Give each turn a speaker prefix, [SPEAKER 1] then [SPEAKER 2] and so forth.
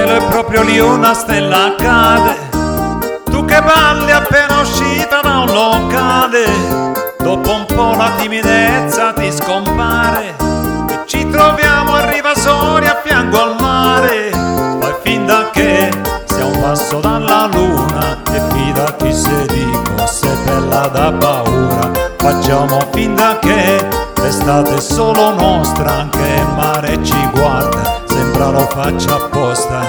[SPEAKER 1] cielo è proprio lì una stella cade, tu che balli appena uscita da un locale, dopo un po' la timidezza ti scompare e ci troviamo a Riva Soria a fianco al mare. Fai finta che sia un passo dalla luna e fidati se dico sei bella da paura. Facciamo finta che l'estate è solo nostra, anche il mare ci guarda, sembra lo faccia apposta.